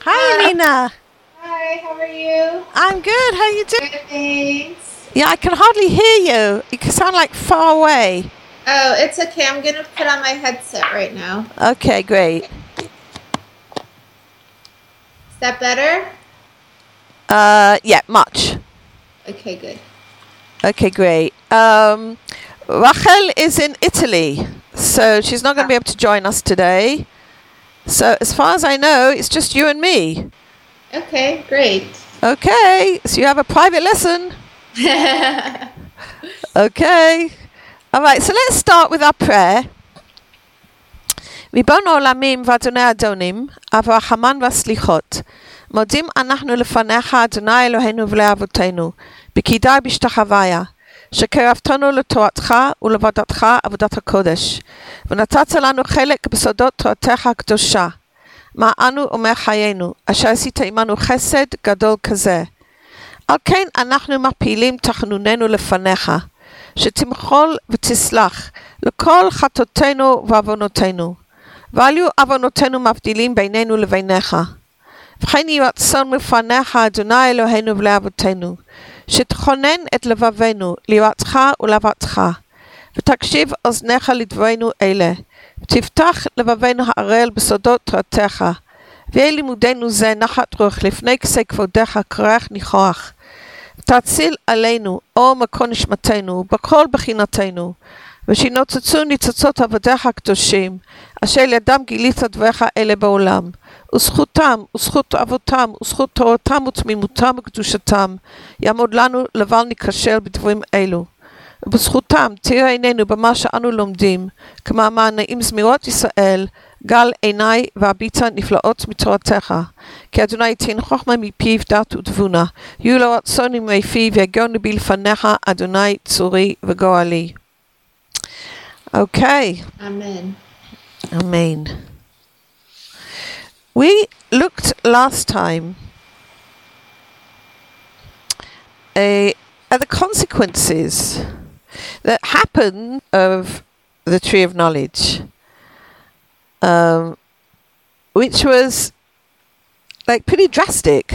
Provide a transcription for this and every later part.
Hi, Nina. Hi, how are you? I'm good. How you doing? Good, thanks. Yeah, I can hardly hear you. You sound like far away. Oh, it's okay. I'm going to put on my headset right now. Okay, great. Is that better? Yeah, much. Okay, good. Okay, great. Rachel is in Italy, so she's not going to be able to join us today. So as far as I know, it's just you and me. Okay, great. Okay, so you have a private lesson. Okay. All right, so let's start with our prayer. ריבונו עולמים ואדוני אדונים, אב הרחמן והסליחות, מודים אנחנו לפניך, אדוני אלוהינו ולאבותינו, בקידי בשתחוויה, שקרבתנו לתורתך ולעבודתך עבודת הקודש, ונתת לנו חלק בסודות תורתך הקדושה, מה אנו אומר חיינו, אשר עשית עמנו חסד גדול כזה. על כן אנחנו מפילים תחנוננו לפניך, שתמחול ותסלח לכל חטאותינו ועוונותינו, ואלו עוונותינו מבדילים בינינו לבינך. וכן יהי רצון לפניך, אדוני אלוהינו ולאבותינו, שתכונן את לבבנו ליראתך ולאהבתך, ותקשיב אוזניך לדברינו אלה, ותפתח לבבנו הערל בסודות תורתך, ויהיה לימודנו זה נחת רוח לפני כסי כבודך כרך ניחוח, ותציל עלינו אור מקור נשמתנו בכל בחינתנו, ושינוצצו ניצוצות עבדיך הקדושים, אשר לידם גילית דבריך אלה בעולם, וזכותם, וזכות אבותם, וזכות תורתם ותמימותם וקדושתם, יעמוד לנו לבל ניכשל בדברים אלו. ובזכותם תראה עינינו במה שאנו לומדים, כמאמר נעים זמירות ישראל, גל עיניי והביטה נפלאות מתורתך. כי אדוני ייתן חוכמה מפיו דעת ותבונה, יהיו לו רצון ימי פיו ויגורנו בי לפניך, אדוני צורי וגואלי. Okay. Amen. Amen. We looked last time at the consequences that happen of the tree of knowledge, which was like pretty drastic.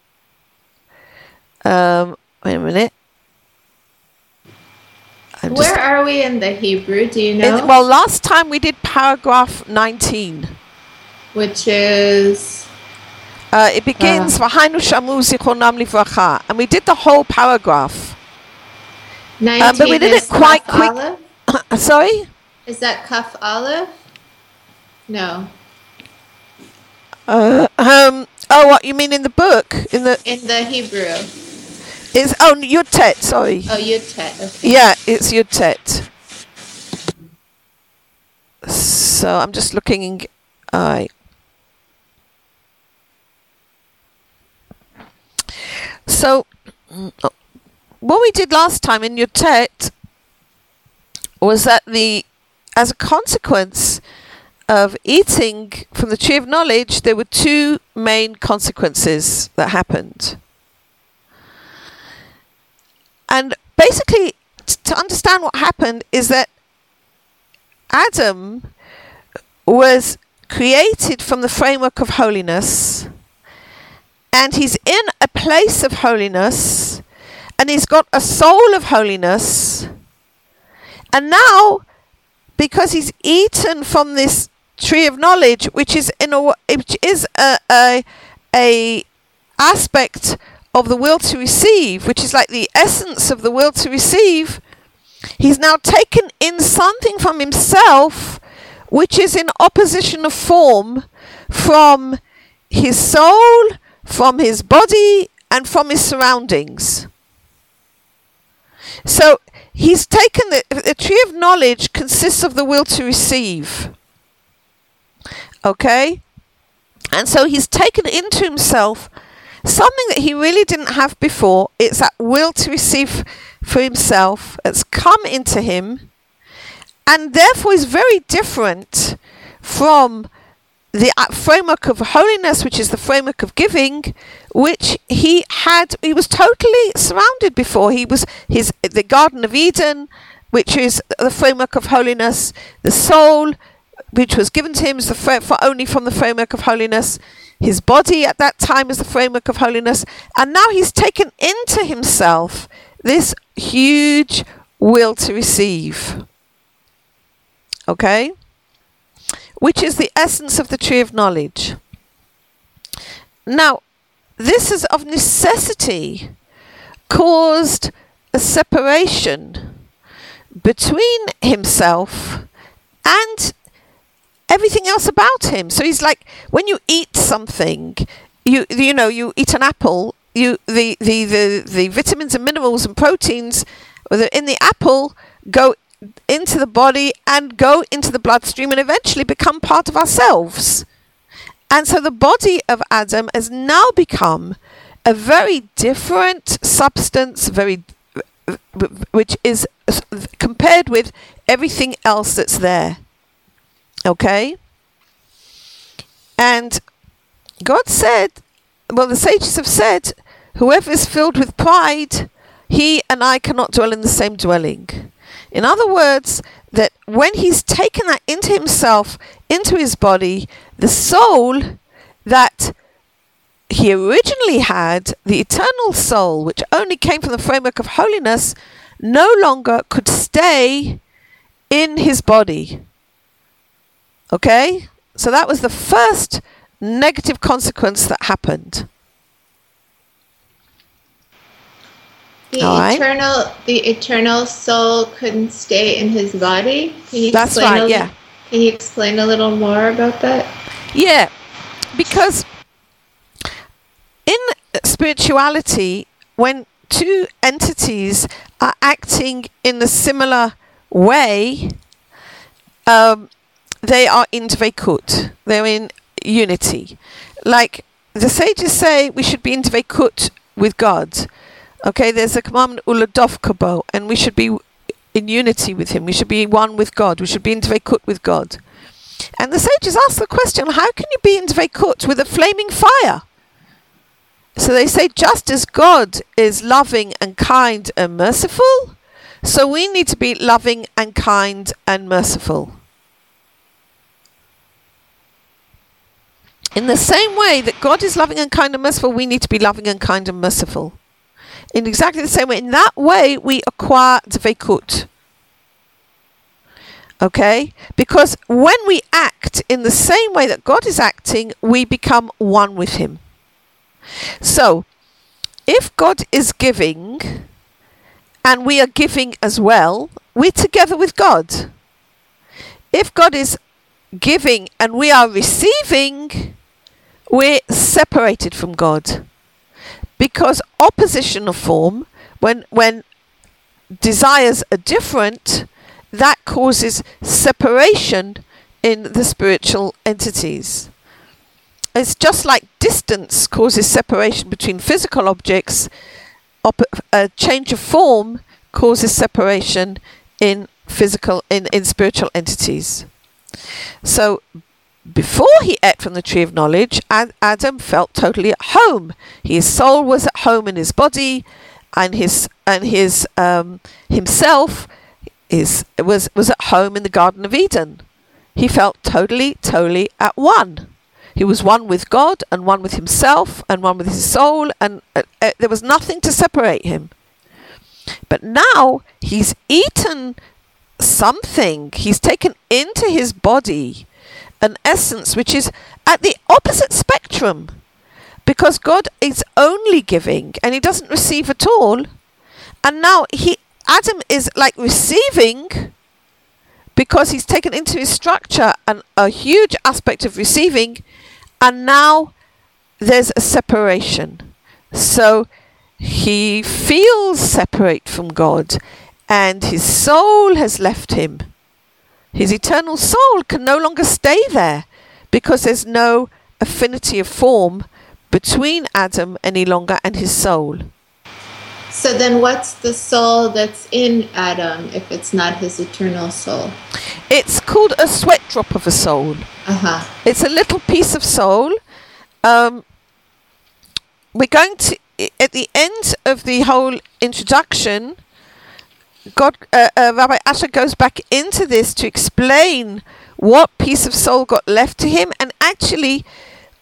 Wait a minute. Where are we in the Hebrew? Do you know? Well, last time we did paragraph 19. Which is... it begins, "V'hainu shamu zichronam livracha," and we did the whole paragraph. 19 but we did it quite quick. Sorry? Is that Kaf Aleph? No. Oh, what you mean in the book? In the Hebrew. It's Yud Tet, sorry. Oh, Yud Tet, okay. Yeah, it's Yud Tet. So I'm just looking. Alright. So what we did last time in Yud Tet was that as a consequence of eating from the tree of knowledge, there were two main consequences that happened. And basically, to understand what happened is that Adam was created from the framework of holiness, and he's in a place of holiness, and he's got a soul of holiness, and now, because he's eaten from this tree of knowledge, which is a aspect of the will to receive, which is like the essence of the will to receive, he's now taken in something from himself which is in opposition of form from his soul, from his body, and from his surroundings. So he's taken the tree of knowledge consists of the will to receive. Okay? And so he's taken into himself something that he really didn't have before. It's that will to receive for himself that's come into him, and therefore is very different from the framework of holiness, which is the framework of giving, which he was totally surrounded before. He was the Garden of Eden, which is the framework of holiness. The soul, which was given to him, is only from the framework of holiness. His body at that time is the framework of holiness. And now he's taken into himself this huge will to receive. Okay? Which is the essence of the tree of knowledge. Now, this is of necessity caused a separation between himself and everything else about him. So he's like, when you eat something, you eat an apple, the vitamins and minerals and proteins that are in the apple go into the body and go into the bloodstream and eventually become part of ourselves. And so the body of Adam has now become a very different substance, which is compared with everything else that's there. Okay? And God said, well, the sages have said, whoever is filled with pride, he and I cannot dwell in the same dwelling. In other words, that when he's taken that into himself, into his body, the soul that he originally had, the eternal soul, which only came from the framework of holiness, no longer could stay in his body. Okay? So that was the first negative consequence that happened. The eternal soul couldn't stay in his body? That's right, yeah. Can you explain a little more about that? Yeah, because in spirituality, when two entities are acting in a similar way, they are in dveikut. They're in unity. Like the sages say, we should be in dveikut with God. Okay, there's a commandment, uladov kabo, and we should be in unity with him. We should be one with God. We should be in dveikut with God. And the sages ask the question, how can you be in dveikut with a flaming fire? So they say, just as God is loving and kind and merciful, so we need to be loving and kind and merciful. In the same way that God is loving and kind and merciful, we need to be loving and kind and merciful. In exactly the same way. In that way, we acquire dveikut. Okay? Because when we act in the same way that God is acting, we become one with him. So, if God is giving, and we are giving as well, we're together with God. If God is giving and we are receiving, we're separated from God. Because opposition of form, when desires are different, that causes separation in the spiritual entities. It's just like distance causes separation between physical objects, a change of form causes separation in spiritual entities. So before he ate from the tree of knowledge, Adam felt totally at home. His soul was at home in his body, and his himself was at home in the Garden of Eden. He felt totally at one. He was one with God, and one with himself, and one with his soul, and there was nothing to separate him. But now he's eaten something. He's taken into his body an essence which is at the opposite spectrum, because God is only giving and he doesn't receive at all. And now Adam is like receiving, because he's taken into his structure a huge aspect of receiving, and now there's a separation. So he feels separate from God, and his soul has left him. His eternal soul can no longer stay there, because there's no affinity of form between Adam any longer and his soul. So then what's the soul that's in Adam if it's not his eternal soul? It's called a sweat drop of a soul. Uh-huh. It's a little piece of soul. We're going to, at the end of the whole introduction, Rabbi Asher goes back into this to explain what piece of soul got left to him, and actually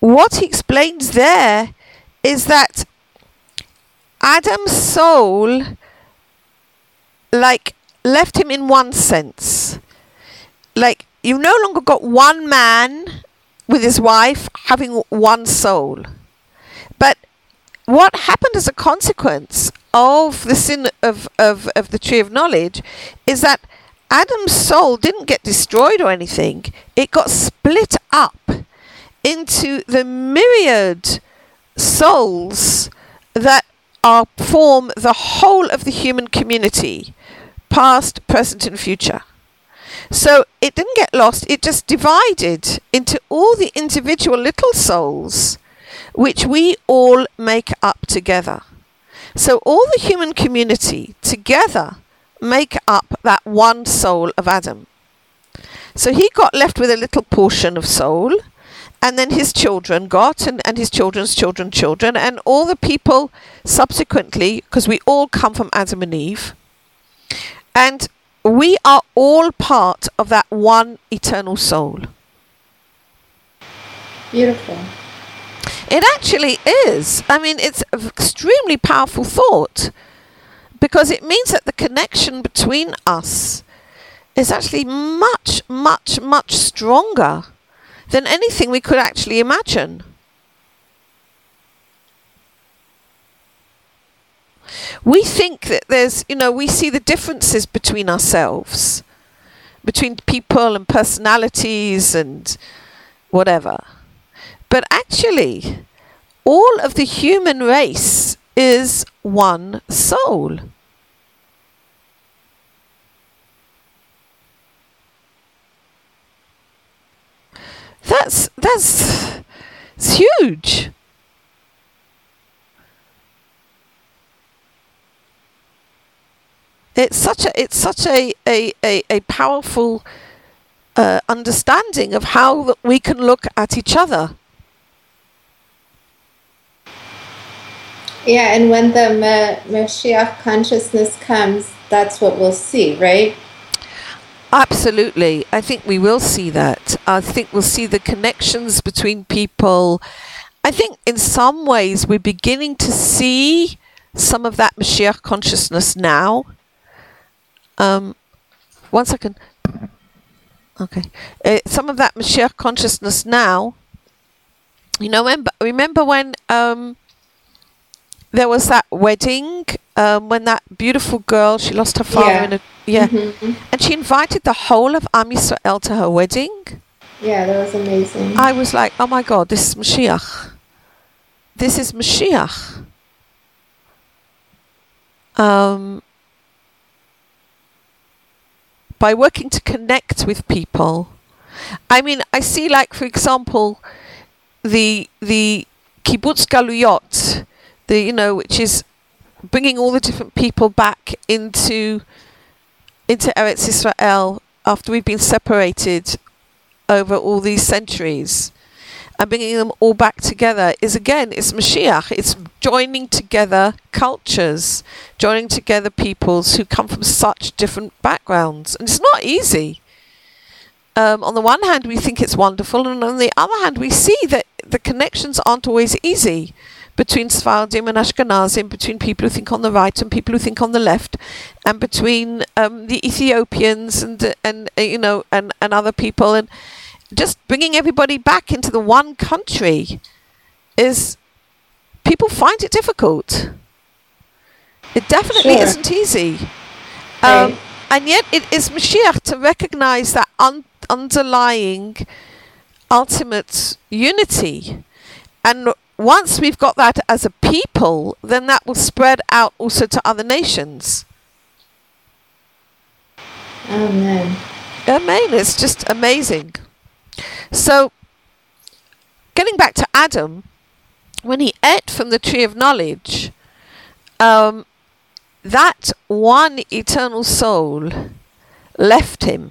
what he explains there is that Adam's soul, like, left him in one sense. Like, you've no longer got one man with his wife having one soul. But what happened as a consequence of the sin of the tree of knowledge is that Adam's soul didn't get destroyed or anything. It got split up into the myriad souls that form the whole of the human community, past, present and future. So it didn't get lost, it just divided into all the individual little souls which we all make up together. So all the human community together make up that one soul of Adam. So he got left with a little portion of soul, and then his children got, and his children's children, and all the people subsequently, because we all come from Adam and Eve, and we are all part of that one eternal soul. Beautiful. It actually is. I mean, it's an extremely powerful thought, because it means that the connection between us is actually much, much, much stronger than anything we could actually imagine. We think that there's, we see the differences between ourselves, between people and personalities and whatever. But actually, all of the human race is one soul. That's huge. It's such a powerful understanding of how we can look at each other. Yeah, and when the Mashiach consciousness comes, that's what we'll see, right? Absolutely. I think we will see that. I think we'll see the connections between people. I think in some ways we're beginning to see some of that Mashiach consciousness now. 1 second. Okay. Some of that Mashiach consciousness now. Remember when there was that wedding, when that beautiful girl, she lost her father and she invited the whole of Am Yisrael to her wedding. Yeah, that was amazing. I was like, oh my God, this is Mashiach. This is Mashiach. By working to connect with people. I mean, I see, like, for example, the Kibbutz Galuyot, which is bringing all the different people back into Eretz Israel after we've been separated over all these centuries, and bringing them all back together it's Mashiach. It's joining together cultures, joining together peoples who come from such different backgrounds, and it's not easy. On the one hand, we think it's wonderful, and on the other hand, we see that the connections aren't always easy between Sephardim and Ashkenazim, between people who think on the right and people who think on the left, and between the Ethiopians and other people, and just bringing everybody back into the one country is, people find it difficult. It definitely isn't easy. Right. And yet it is Mashiach to recognize that underlying ultimate unity. And once we've got that as a people, then that will spread out also to other nations. Amen. Amen. It's just amazing. So, getting back to Adam, when he ate from the tree of knowledge, that one eternal soul left him.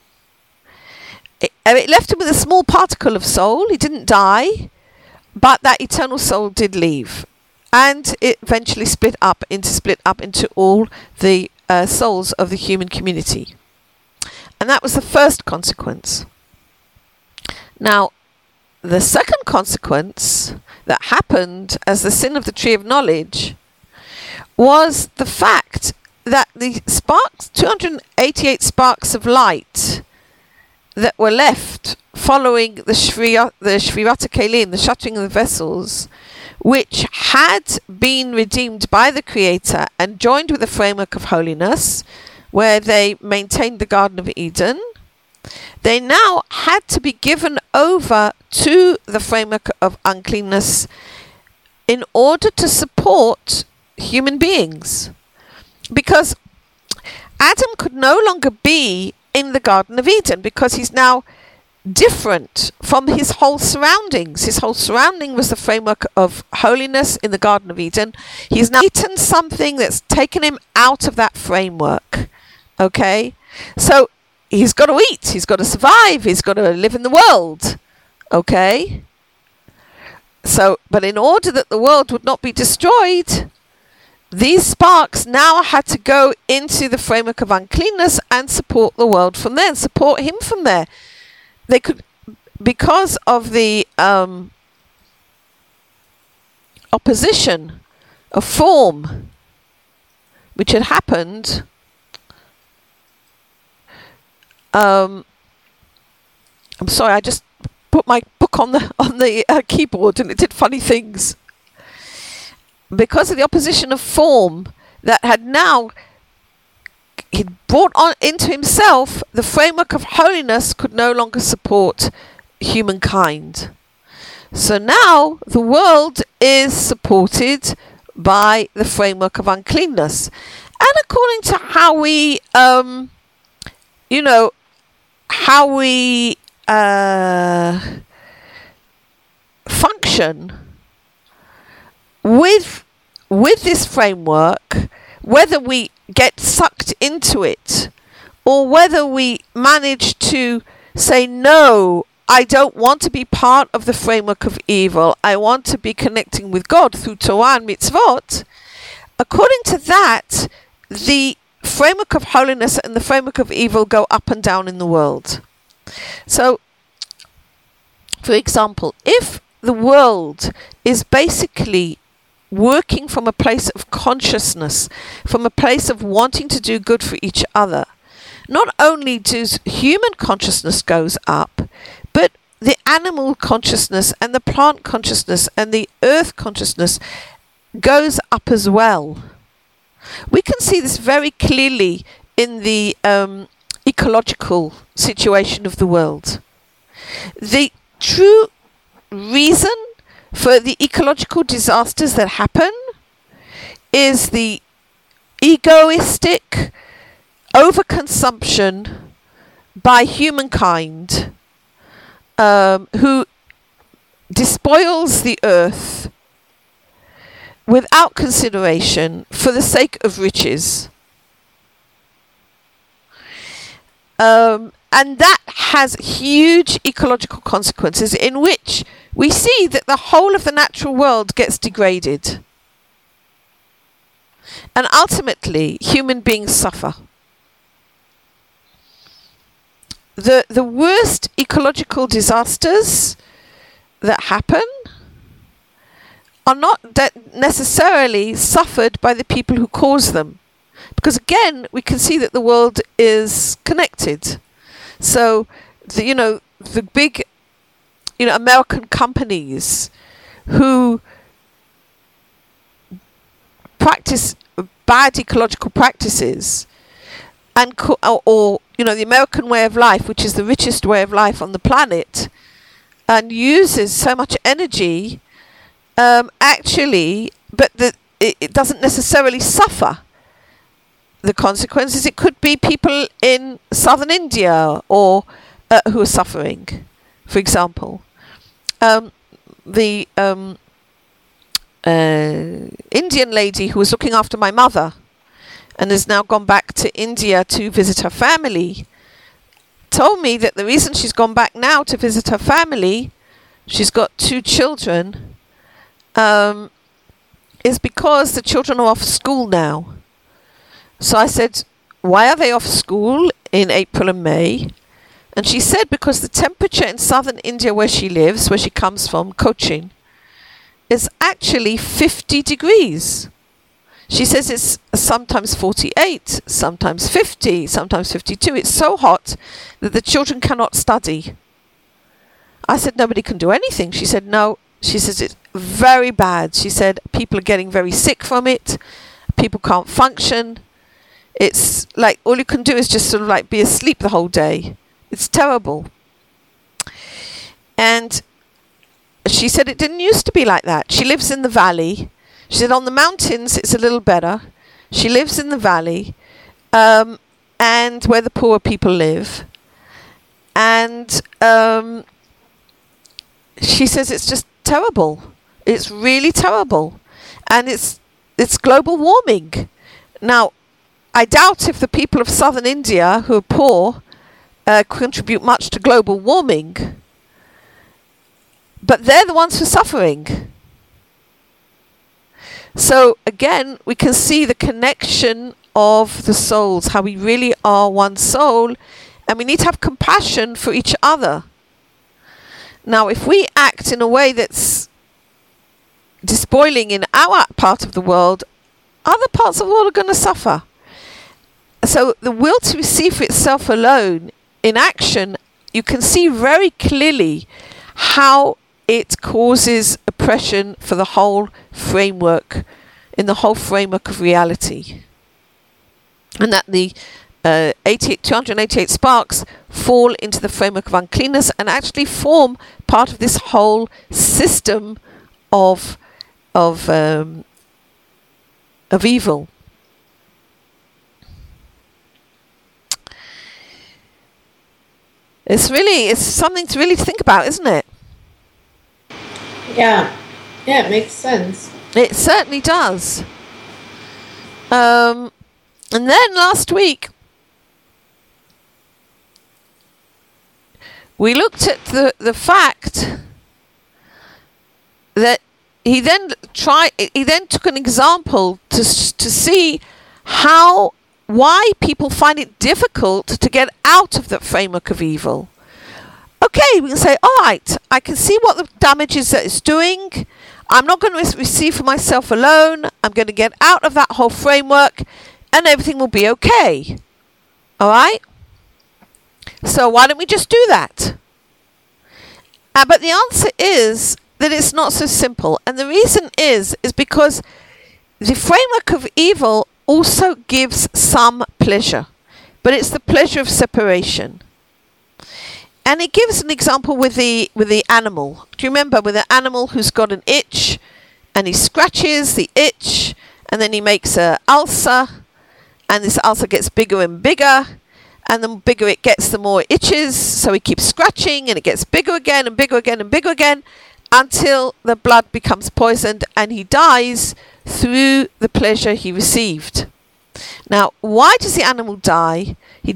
It left him with a small particle of soul. He didn't die, but that eternal soul did leave, and it eventually split up into all the souls of the human community. And that was the first consequence. Now, the second consequence that happened as the sin of the tree of knowledge was the fact that the sparks, 288 sparks of light that were left following the Shvirat Kelim, the shattering of the vessels, which had been redeemed by the Creator and joined with the framework of holiness, where they maintained the Garden of Eden, they now had to be given over to the framework of uncleanness in order to support human beings. Because Adam could no longer be in the Garden of Eden, because he's now different from his whole surroundings. His whole surrounding was the framework of holiness in the Garden of Eden. He's now eaten something that's taken him out of that framework. Okay? So he's got to eat, he's got to survive, he's got to live in the world. Okay? So, but in order that the world would not be destroyed, these sparks now had to go into the framework of uncleanness and support the world from there, and support him from there. They could, because of the opposition of form which had happened, I'm sorry, I just put my book on the keyboard and it did funny things. Because of the opposition of form that had now he'd brought on into himself, the framework of holiness could no longer support humankind. So now the world is supported by the framework of uncleanness. And according to how we, function with this framework, whether we get sucked into it or whether we manage to say, no, I don't want to be part of the framework of evil, I want to be connecting with God through Torah and mitzvot, according to that, the framework of holiness and the framework of evil go up and down in the world. So, for example, if the world is basically working from a place of consciousness, from a place of wanting to do good for each other, not only does human consciousness goes up, but the animal consciousness and the plant consciousness and the earth consciousness goes up as well. We can see this very clearly in the ecological situation of the world. The true reason for the ecological disasters that happen is the egoistic overconsumption by humankind, who despoils the earth without consideration for the sake of riches. And that has huge ecological consequences, in which we see that the whole of the natural world gets degraded. And ultimately, human beings suffer. The worst ecological disasters that happen are not necessarily suffered by the people who cause them. Because again, we can see that the world is connected. So, the big, American companies who practice bad ecological practices, and the American way of life, which is the richest way of life on the planet, and uses so much energy, but it doesn't necessarily suffer the consequences. It could be people in southern India or who are suffering, for example. The Indian lady who was looking after my mother and has now gone back to India to visit her family told me that the reason she's gone back now to visit her family, she's got 2 children, is because the children are off school now. So I said, why are they off school in April and May? And she said because the temperature in southern India where she lives, where she comes from, Cochin, is actually 50 degrees. She says it's sometimes 48, sometimes 50, sometimes 52. It's so hot that the children cannot study. I said, nobody can do anything. She said, no. She says, it's very bad. She said, people are getting very sick from it. People can't function. It's like all you can do is just sort of like be asleep the whole day. It's terrible. And she said it didn't used to be like that. She lives in the valley. She said on the mountains it's a little better. She lives in the valley, and where the poor people live. And she says it's just terrible. It's really terrible. And it's global warming. Now, I doubt if the people of southern India who are poor contribute much to global warming. But they're the ones who are suffering. So again, we can see the connection of the souls, how we really are one soul, and we need to have compassion for each other. Now, if we act in a way that's despoiling in our part of the world, other parts of the world are going to suffer. So the will to receive for itself alone, in action, you can see very clearly how it causes oppression for the whole framework, in the whole framework of reality. And that the 288 sparks fall into the framework of uncleanness and actually form part of this whole system of evil. It's something to really think about, isn't it? Yeah, it makes sense. It certainly does. And then last week, we looked at the fact that he then took an example to see why people find it difficult to get out of the framework of evil. Okay, we can say, all right, I can see what the damage is that it's doing. I'm not going to receive for myself alone. I'm going to get out of that whole framework and everything will be okay. All right? So why don't we just do that? But the answer is that it's not so simple. And the reason is because the framework of evil also gives some pleasure. But it's the pleasure of separation. And it gives an example with the animal. Do you remember with the animal who's got an itch and he scratches the itch and then he makes an ulcer and this ulcer gets bigger and bigger and the bigger it gets the more it itches, so he keeps scratching and it gets bigger again and bigger again and bigger again until the blood becomes poisoned and he dies through the pleasure he received. Now, why does the animal die? He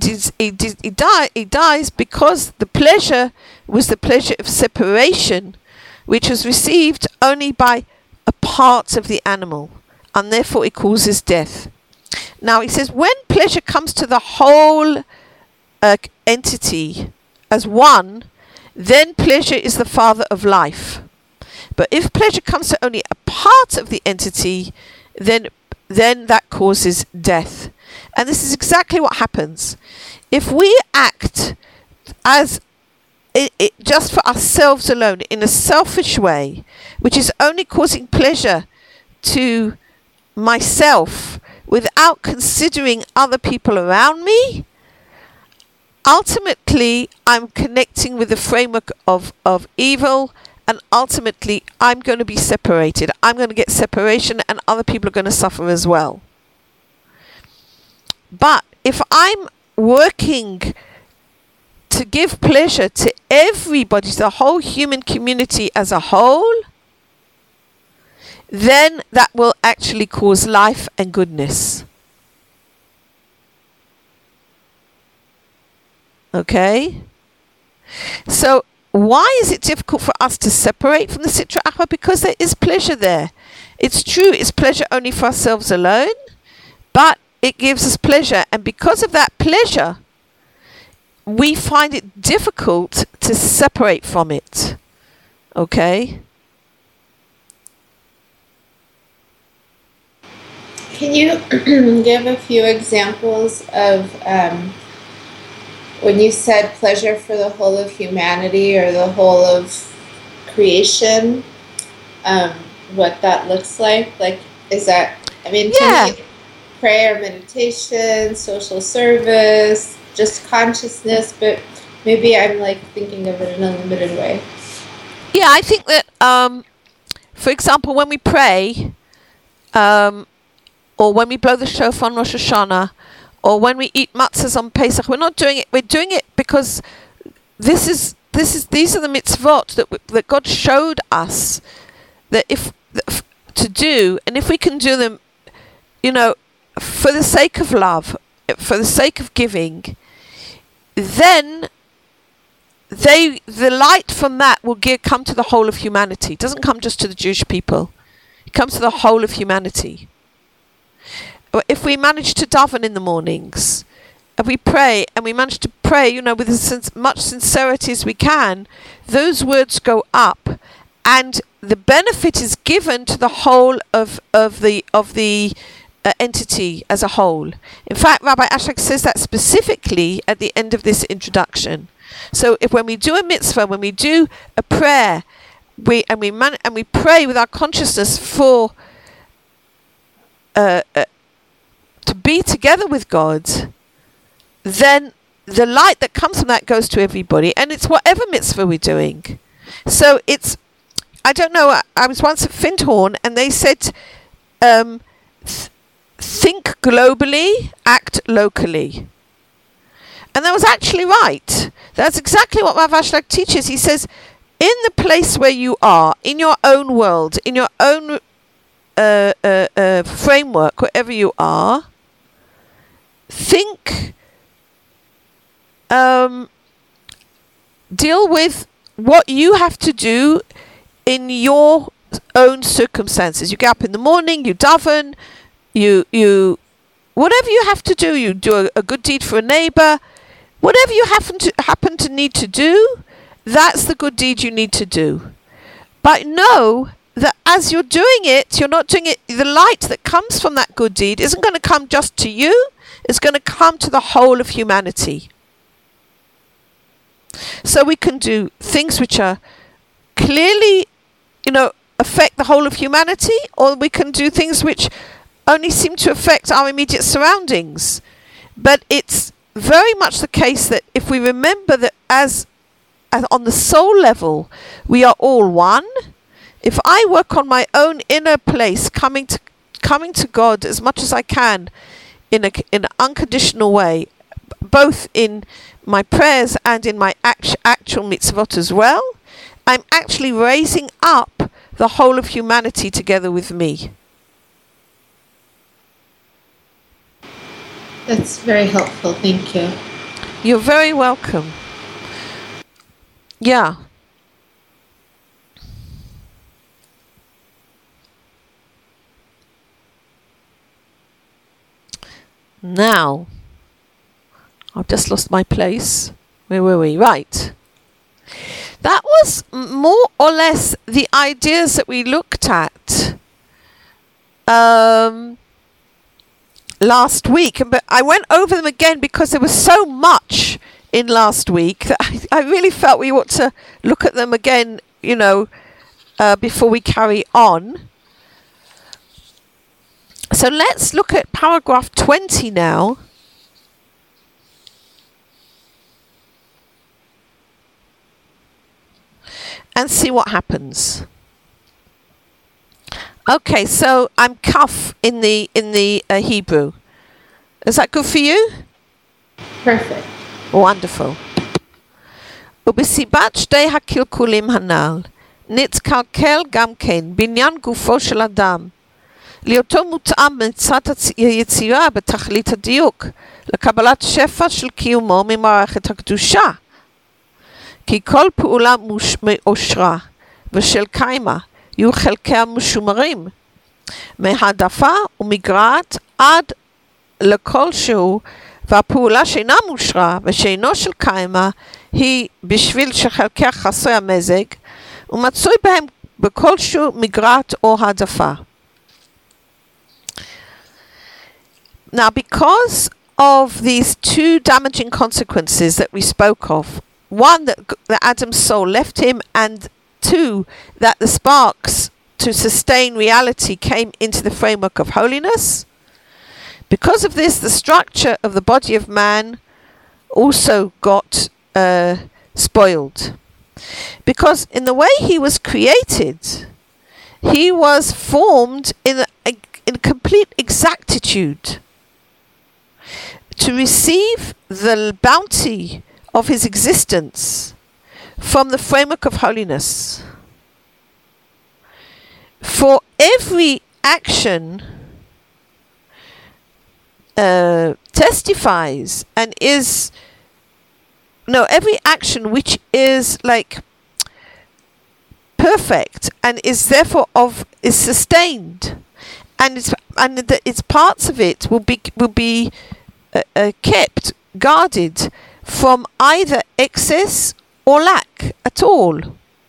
dies because the pleasure was the pleasure of separation, which was received only by a part of the animal, and therefore it causes death. Now, he says, when pleasure comes to the whole entity as one, then pleasure is the father of life. But if pleasure comes to only a part of the entity, then that causes death. And this is exactly what happens. If we act as just for ourselves alone, in a selfish way, which is only causing pleasure to myself without considering other people around me, ultimately I'm connecting with the framework of evil, and ultimately I'm going to be separated. I'm going to get separation and other people are going to suffer as well. But if I'm working to give pleasure to everybody, to the whole human community as a whole, then that will actually cause life and goodness. Okay? So, why is it difficult for us to separate from the Sitra Achra? Because there is pleasure there. It's true, it's pleasure only for ourselves alone, but it gives us pleasure. And because of that pleasure, we find it difficult to separate from it. Okay? Can you give a few examples of when you said pleasure for the whole of humanity or the whole of creation, what that looks like? Like, is that, I mean, to me, prayer, meditation, social service, just consciousness, but maybe I'm like thinking of it in a limited way. Yeah, I think that, for example, when we pray, or when we blow the shofar on Rosh Hashanah, or when we eat matzahs on Pesach, we're not doing it. We're doing it because these are the mitzvot that God showed us that to do, and if we can do them, for the sake of love, for the sake of giving, then the light from that will come to the whole of humanity. It doesn't come just to the Jewish people. It comes to the whole of humanity. If we manage to daven in the mornings, if we pray, and we manage to pray, with as much sincerity as we can, those words go up, and the benefit is given to the whole of the entity as a whole. In fact, Rabbi Ashlag says that specifically at the end of this introduction. So when we do a mitzvah, when we do a prayer, we pray with our consciousness for to be together with God, then the light that comes from that goes to everybody, and it's whatever mitzvah we're doing. So it's, I don't know, I was once at Findhorn, and they said, think globally, act locally. And that was actually right. That's exactly what Rav Ashlag teaches. He says, in the place where you are, in your own world, in your own framework, wherever you are, think, deal with what you have to do in your own circumstances. You get up in the morning, you daven, you whatever you have to do, you do a good deed for a neighbor, whatever you happen to need to do, that's the good deed you need to do. But know that as you're doing it, you're not doing it, the light that comes from that good deed isn't going to come just to you, it's going to come to the whole of humanity. So we can do things which are clearly, affect the whole of humanity, or we can do things which only seem to affect our immediate surroundings. But it's very much the case that if we remember that as on the soul level, we are all one. If I work on my own inner place, coming to God as much as I can in an unconditional way, both in my prayers and in my actual mitzvot as well, I'm actually raising up the whole of humanity together with me. That's very helpful. Thank you. You're very welcome. Yeah. Now, I've just lost my place. Where were we? Right. That was more or less the ideas that we looked at last week. But I went over them again because there was so much in last week that I really felt we ought to look at them again, before we carry on. So let's look at paragraph 20 now. And see what happens. Okay, so I'm kaf in the Hebrew. Is that good for you? Perfect. Wonderful. ובסיבת שתי הקלקולים הנ"ל, נתקלקל גם כן בניין גופו של אדם, להיותו מותאם מצד היצירה בתכלית הדיוק, לקבלת שפע של קיומו ממערכת הקדושה. כי כל פעולה מאושרה ושל קיימה יהיו חלקיה משומרים, מהעדפה ומגרעת עד לכל שהוא, והפעולה שאינה מושרה ושאינו של קיימה היא בשביל שחלקי חסרי המזג ומצוי בהם בכלשהו מגרעת או העדפה. Now, because of these two damaging consequences that we spoke of, one, that Adam's soul left him, and two, that the sparks to sustain reality came into the framework of holiness, because of this, the structure of the body of man also got spoiled. Because in the way he was created, he was formed in complete exactitude to receive the bounty of his existence from the framework of holiness. For every action testifies and is every action which is like perfect and is therefore is sustained, and its parts of it will be kept, guarded from either excess or lack at all.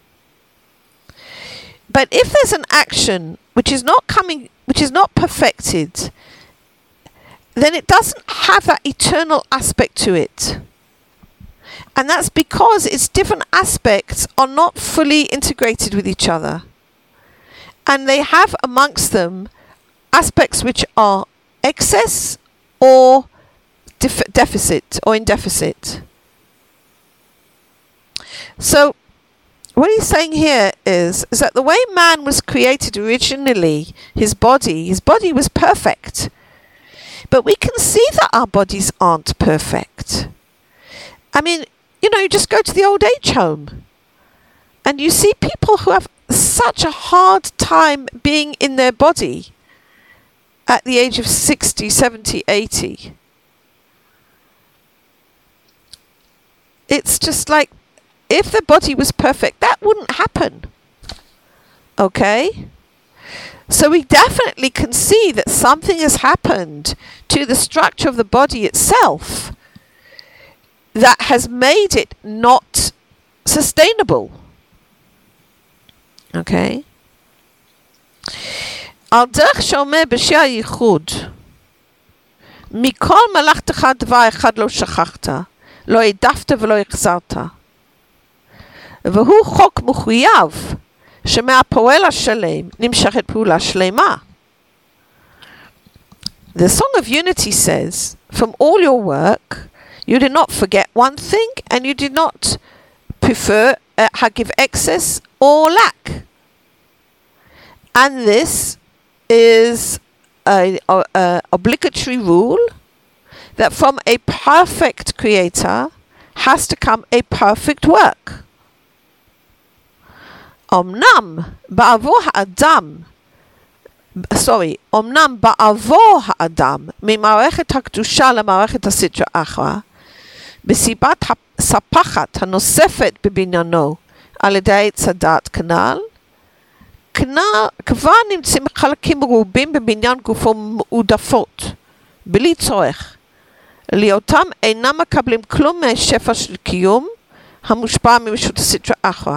But if there's an action which is not perfected, then it doesn't have that eternal aspect to it. And that's because its different aspects are not fully integrated with each other. And they have amongst them aspects which are excess or deficit or in deficit. So what he's saying here is that the way man was created originally, his body was perfect. But we can see that our bodies aren't perfect. I mean, you just go to the old age home and you see people who have such a hard time being in their body at the age of 60, 70, 80. It's just like, if the body was perfect, that wouldn't happen. Okay? So we definitely can see that something has happened to the structure of the body itself that has made it not sustainable. Okay? על דרך שאומר בשיר הייחוד, מכל מלאכתך דבר אחד לא שכחת, לא העדפת ולא החזרת. והוא חוק מחויב, שמהפועל השלם נמשכת פעולה שלמה. The Song of Unity says, from all your work, you did not forget one thing, and you did not prefer give excess or lack. And this is an obligatory rule that from a perfect creator has to come a perfect work. אמנם בעבור האדם ממערכת הקדושה למערכת הסטרא אחרא, בסיבת הספחת הנוספת בבניינו על ידי עץ הדעת כנ"ל, כבר נמצאים חלקים מרובים בבניין גופו מעודפות, בלי צורך, להיותם אינם מקבלים כלום מהשפע של קיום המושפע מרשות הסטרא אחרא.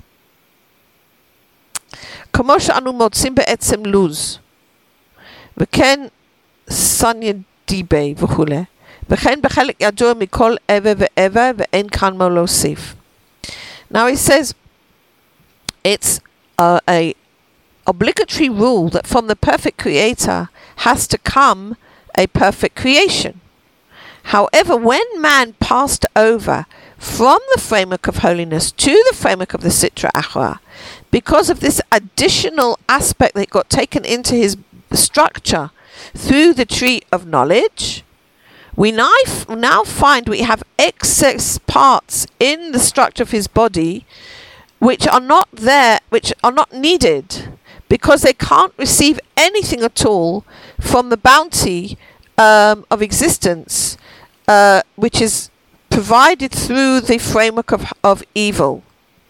כמו שאנו מוצאים בעצם לוז, וכן סניה דיבי וכו', וכן בחלק ידוע מכל עבר ועבר, ואין כאן מה להוסיף. Now he says, it's a obligatory rule that from the perfect creator has to come a perfect creation. However, when man passed over from the framework of holiness to the framework of the Sitra Achra, because of this additional aspect that got taken into his structure through the tree of knowledge, we now find we have excess parts in the structure of his body which are not there, which are not needed, because they can't receive anything at all from the bounty of existence, which is provided through the framework of evil.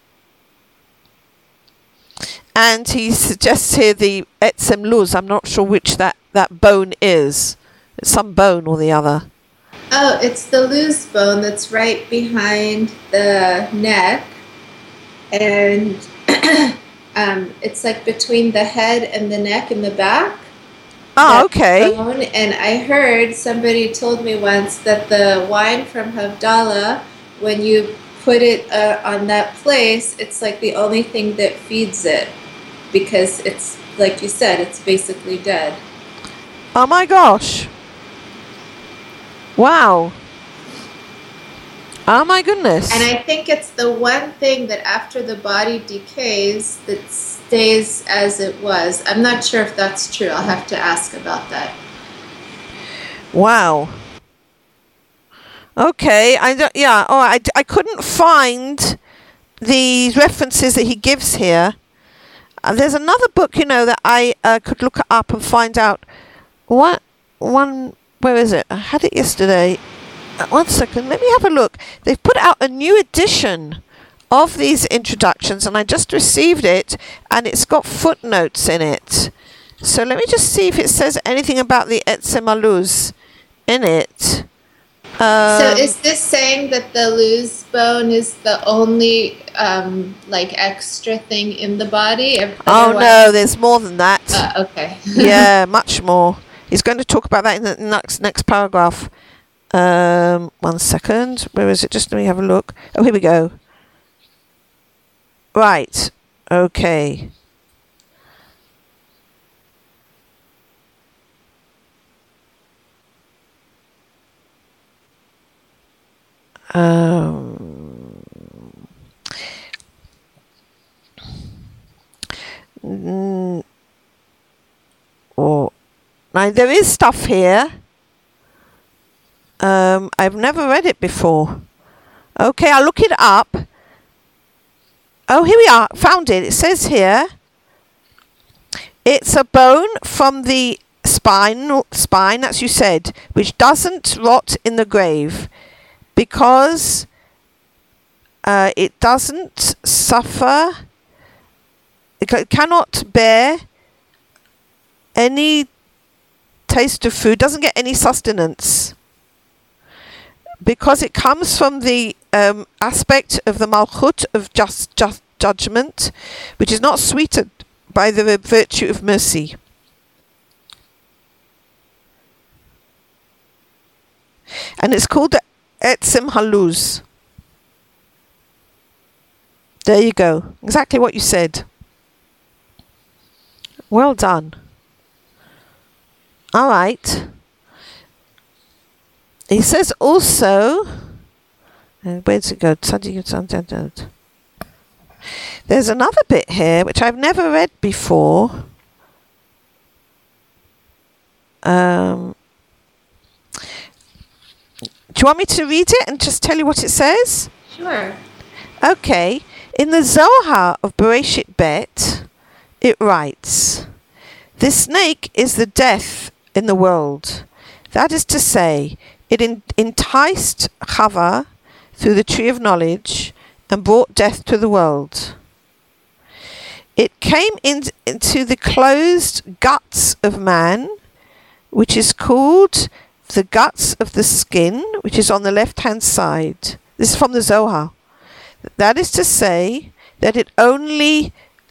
And he suggests here the etzem luz. I'm not sure which that bone is. It's some bone or the other. Oh, it's the luz bone that's right behind the neck, and it's like between the head and the neck and the back. Oh, that okay. bone. And I heard somebody told me once that the wine from Havdalah, when you put it on that place, it's like the only thing that feeds it, because it's like you said, it's basically dead. Oh my gosh. Wow. Oh my goodness. And I think it's the one thing that after the body decays that stays as it was. I'm not sure if that's true. I'll have to ask about that. Wow. Okay. I couldn't find the references that he gives here. There's another book, that I could look up and find out where is it? I had it yesterday. 1 second, let me have a look. They've put out a new edition of these introductions, and I just received it, and it's got footnotes in it. So let me just see if it says anything about the Etzem Haluz in it. So is this saying that the luz bone is the only extra thing in the body? Oh no, there's more than that. Okay. Yeah, much more. He's going to talk about that in the next paragraph. 1 second. Where is it? Just let me have a look. Oh, here we go. Right. Okay. Now there is stuff here. I've never read it before. Okay, I'll look it up. Oh, here we are. Found it. It says here, it's a bone from the spine, as you said, which doesn't rot in the grave because it doesn't suffer, it cannot bear any taste of food, doesn't get any sustenance, because it comes from the aspect of the malchut of just judgment, which is not sweetened by the virtue of mercy. And it's called the Etzem Haluz. There you go. Exactly what you said. Well done. All right. He says also, where's it go? There's another bit here which I've never read before. Do you want me to read it and just tell you what it says? Sure. Okay. In the Zohar of Bereshit Bet, it writes, "The snake is the death in the world. That is to say, it enticed Chava through the tree of knowledge and brought death to the world. It came into the closed guts of man, which is called the guts of the skin, which is on the left-hand side." This is from the Zohar. That is to say that it only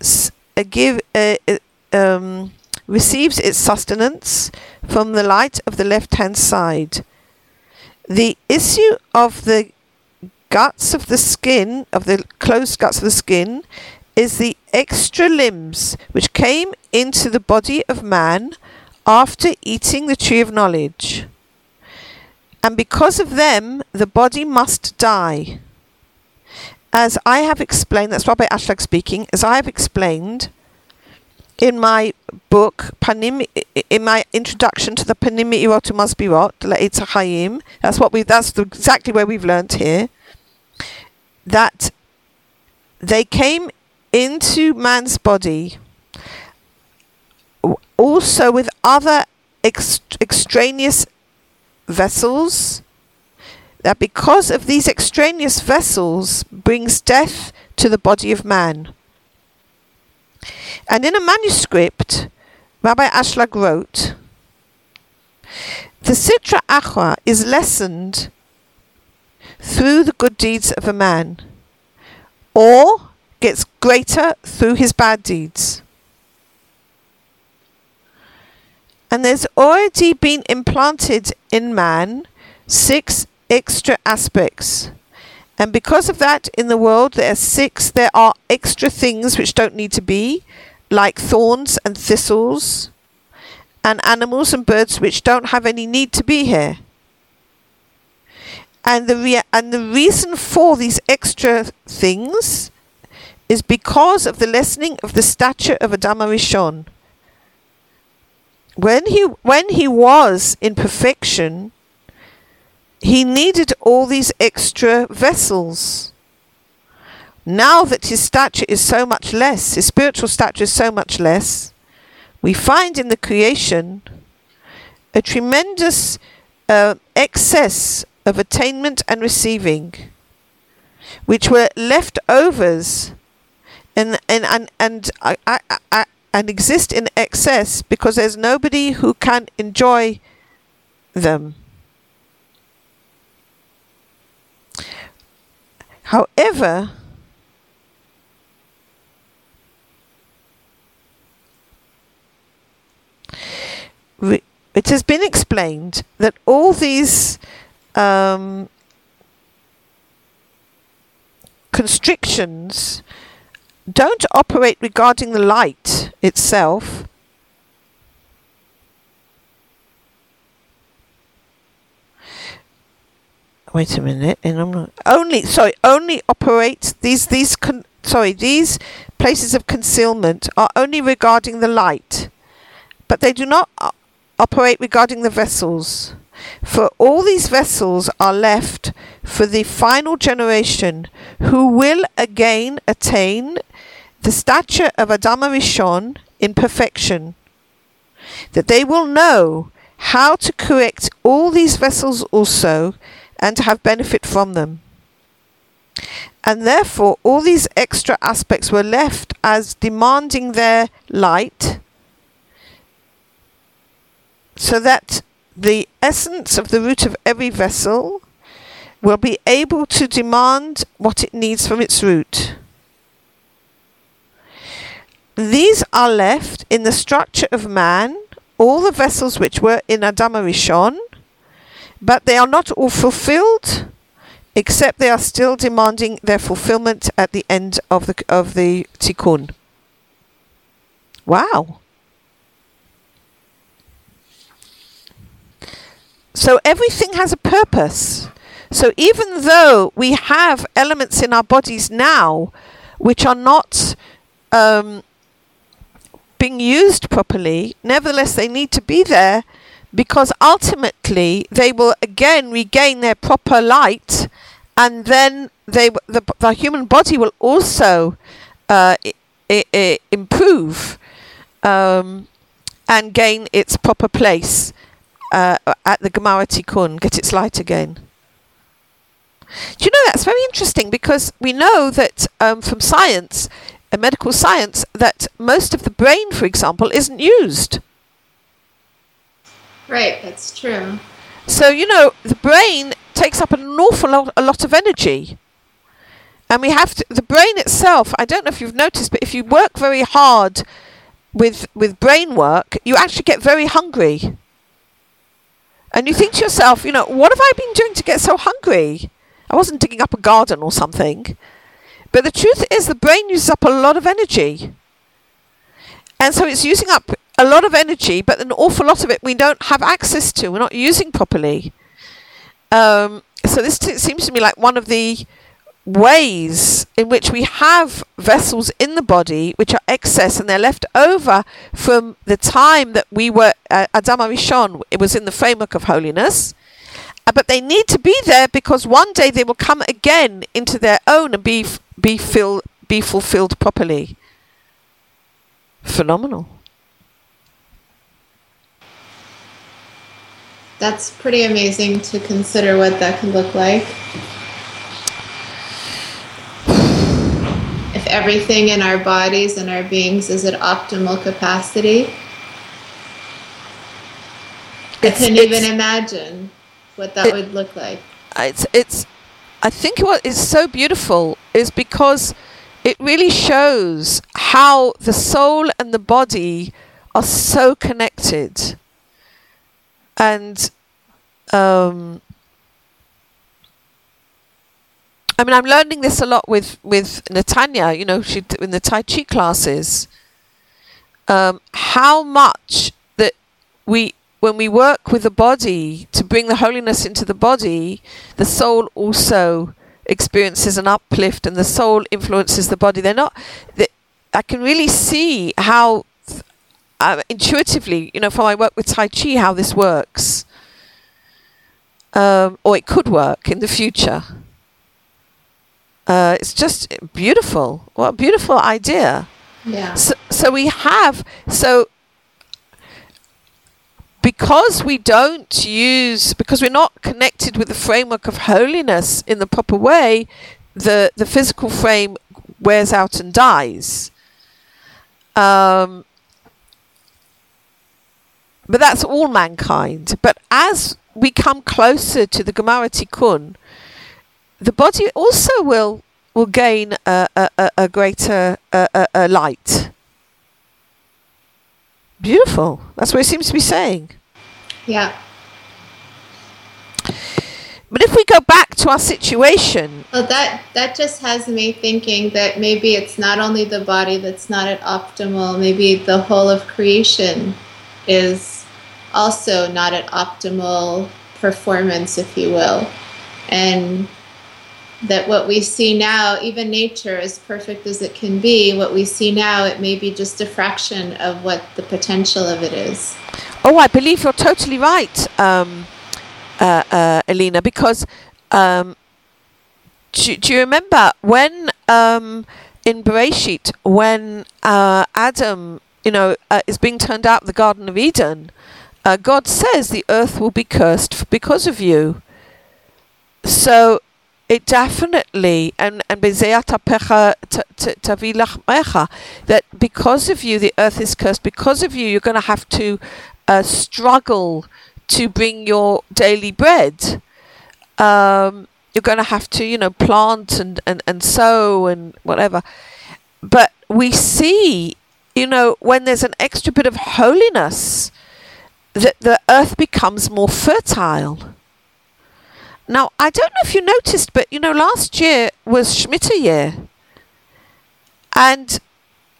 receives its sustenance from the light of the left-hand side. The issue of the guts of the skin, of the closed guts of the skin, is the extra limbs which came into the body of man after eating the tree of knowledge. And because of them, the body must die. As I have explained, that's Rabbi Ashlag speaking, as I have explained in my book, in my introduction to the Panim Me'irot U'Masbirot, La'etz HaChaim, that's exactly where we've learnt here, that they came into man's body also with other extraneous vessels, that because of these extraneous vessels brings death to the body of man. And in a manuscript, Rabbi Ashlag wrote the Sitra Achra is lessened through the good deeds of a man, or gets greater through his bad deeds. And there's already been implanted in man 6 extra aspects. And because of that, in the world there are extra things which don't need to be, like thorns and thistles, and animals and birds which don't have any need to be here. And the reason for these extra things is because of the lessening of the stature of Adam HaRishon. When he was in perfection, he needed all these extra vessels. Now that his stature is so much less, his spiritual stature is so much less, we find in the creation a tremendous excess of attainment and receiving, which were leftovers and exist in excess because there's nobody who can enjoy them. However, it has been explained that all these constrictions don't operate regarding the light itself, wait a minute, and I'm not only operate these places of concealment are only regarding the light, but they do not operate regarding the vessels. For all these vessels are left for the final generation, who will again attain the stature of Adam HaRishon in perfection, that they will know how to correct all these vessels also and to have benefit from them. And therefore all these extra aspects were left as demanding their light, so that the essence of the root of every vessel will be able to demand what it needs from its root. These are left in the structure of man, all the vessels which were in Adam HaRishon, but they are not all fulfilled, except they are still demanding their fulfillment at the end of the tikkun. Wow. So everything has a purpose. So even though we have elements in our bodies now which are not being used properly, nevertheless they need to be there, because ultimately they will again regain their proper light, and then the human body will also improve and gain its proper place at the Gemara Tikkun, get its light again. Do you know, that's very interesting, because we know that from science, medical science, that most of the brain, for example, isn't used. Right, that's true. So, you know, the brain takes up an awful lot of energy. And we have to, the brain itself, I don't know if you've noticed, but if you work very hard with brain work, you actually get very hungry. And you think to yourself, you know, what have I been doing to get so hungry? I wasn't digging up a garden or something. But the truth is, the brain uses up a lot of energy. And so it's using up a lot of energy, but an awful lot of it we don't have access to. We're not using properly. So this seems to me like one of the ways in which we have vessels in the body which are excess, and they're left over from the time that we were Adam HaRishon. It was in the framework of holiness, but they need to be there because one day they will come again into their own and be fulfilled properly. Phenomenal. That's pretty amazing to consider what that can look like. If everything in our bodies and our beings is at optimal capacity. I couldn't even imagine what that would look like. It's I think what is so beautiful is because it really shows how the soul and the body are so connected. And I mean, I'm learning this a lot with Natanya, you know, she in the Tai Chi classes. How much that when we work with the body to bring the holiness into the body, the soul also experiences an uplift, and the soul influences the body. I can really see how intuitively, you know, from my work with Tai Chi, how this works, or it could work in the future. It's just beautiful. What a beautiful idea. Yeah. So because we're not connected with the framework of holiness in the proper way, the physical frame wears out and dies. But that's all mankind. But as we come closer to the Gemara Tikkun, the body also will gain a greater light. Beautiful. That's what it seems to be saying. Yeah. But if we go back to our situation... Well, that just has me thinking that maybe it's not only the body that's not at optimal, maybe the whole of creation is also not at optimal performance, if you will. And that what we see now, even nature, as perfect as it can be, what we see now, it may be just a fraction of what the potential of it is. Oh, I believe you're totally right, Elena, because do you remember when in Bereshit, when Adam, is being turned out of the Garden of Eden, God says the earth will be cursed because of you. So it definitely, and that because of you the earth is cursed, because of you you're going to have to struggle to bring your daily bread. You're going to have to, plant and sow and whatever. But we see, when there's an extra bit of holiness, that the earth becomes more fertile. Now, I don't know if you noticed, but, last year was Shemitah year. And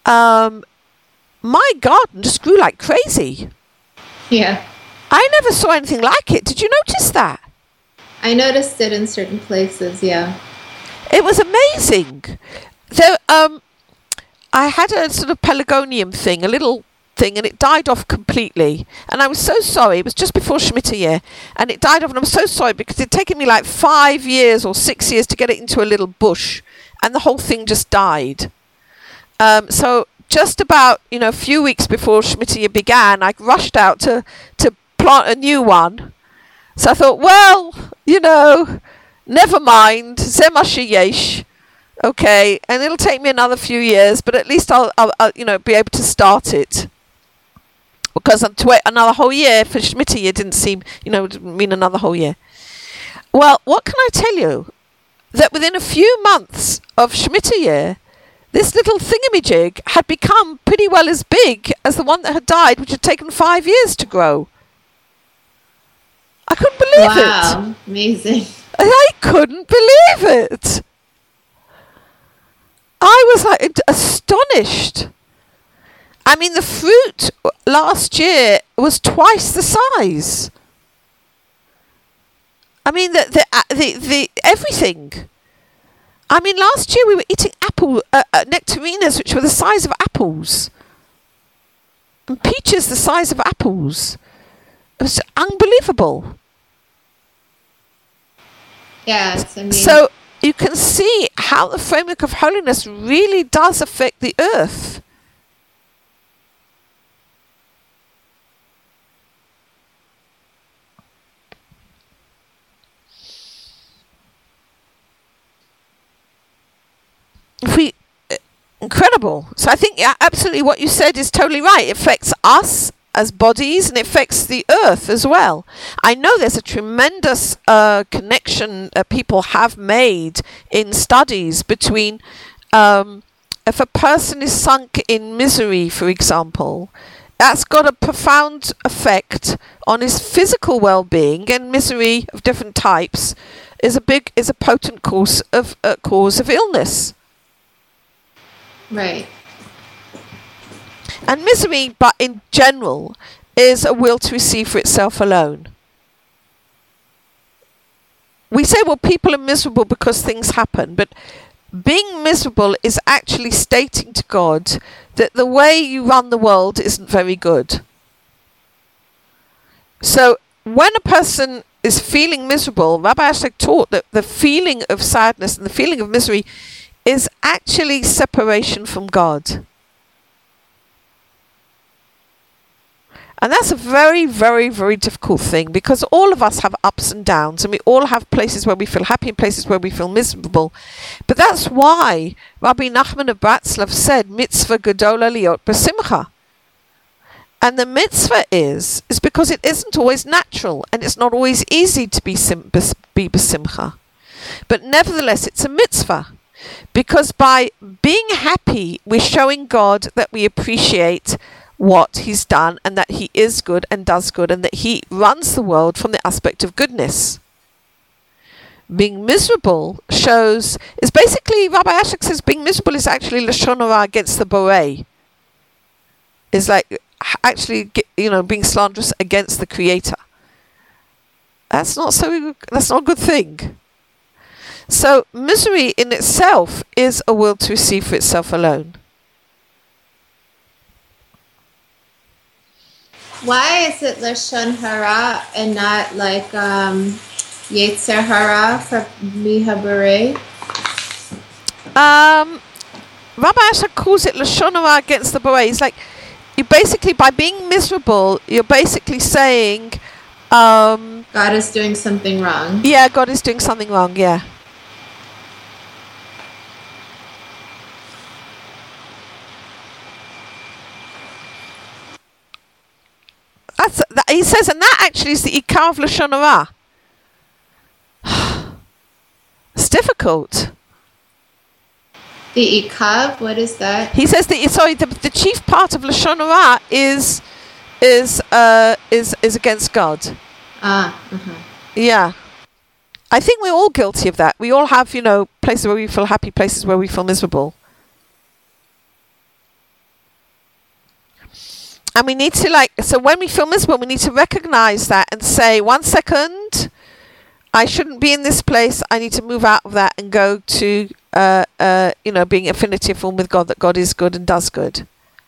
my garden just grew like crazy. Yeah. I never saw anything like it. Did you notice that? I noticed it in certain places, yeah. It was amazing. So, I had a sort of pelargonium thing, a little thing, and it died off completely. And I was so sorry. It was just before Shemitah year, and it died off, and I'm so sorry because it'd taken me like 5 years or 6 years to get it into a little bush, and the whole thing just died. So just about, a few weeks before Shemitah year began, I rushed out to plant a new one. So I thought, well, never mind, Ze ma sheyesh. Okay, and it'll take me another few years, but at least I'll be able to start it. Because to wait another whole year for Shemitah year didn't seem, would mean another whole year. Well, what can I tell you? That within a few months of Shemitah year, this little thingamajig had become pretty well as big as the one that had died, which had taken 5 years to grow. I couldn't believe it. Wow, amazing. I couldn't believe it. I was like astonished. I mean, the fruit last year was twice the size. I mean, the everything. I mean, last year we were eating nectarinas, which were the size of apples, and peaches the size of apples. It was unbelievable. Yeah, it's amazing. So you can see how the framework of holiness really does affect the earth. Incredible. So I think absolutely what you said is totally right. It affects us as bodies, and it affects the earth as well. I know there's a tremendous connection people have made in studies between if a person is sunk in misery, for example, that's got a profound effect on his physical well-being, and misery of different types is a potent cause of illness. Right. And misery, but in general, is a will to receive for itself alone. We say, well, people are miserable because things happen, but being miserable is actually stating to God that the way you run the world isn't very good. So when a person is feeling miserable, Rabbi Ashlag taught that the feeling of sadness and the feeling of misery is actually separation from God. And that's a very, very, very difficult thing, because all of us have ups and downs, and we all have places where we feel happy and places where we feel miserable. But that's why Rabbi Nachman of Bratslav said, mitzvah gedola liot besimcha. And the mitzvah is because it isn't always natural, and it's not always easy to be besimcha. But nevertheless, it's a mitzvah. Because by being happy, we're showing God that we appreciate what he's done, and that he is good and does good, and that he runs the world from the aspect of goodness. Being miserable is basically, Rabbi Ashlag says, being miserable is actually lashon hara against the borei. It's like actually, being slanderous against the Creator. That's not a good thing. So misery in itself is a will to receive for itself alone. Why is it lashon hara and not like yetzer hara for mihabarei? Rabbi Ashlag calls it lashon hara against the borei. It's like you basically, by being miserable, you're basically saying God is doing something wrong. Yeah, God is doing something wrong. Yeah. He says, and that actually is the ikar of lashon hara. It's difficult. The ikav, what is that? He says the chief part of lashon hara is against God. Yeah. I think we're all guilty of that. We all have, places where we feel happy, places where we feel miserable. And we need to so when we feel miserable, we need to recognize that and say, 1 second, I shouldn't be in this place. I need to move out of that and go to, being affinity of form with God, that God is good and does good.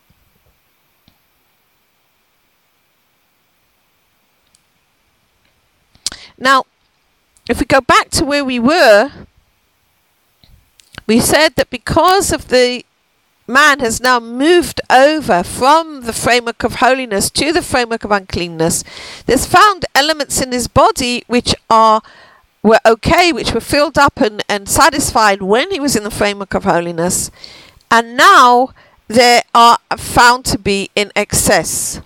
Now, if we go back to where we were, we said that because of the man has now moved over from the framework of holiness to the framework of uncleanness, there's found elements in his body which were okay, which were filled up and satisfied when he was in the framework of holiness, and now they are found to be in excess.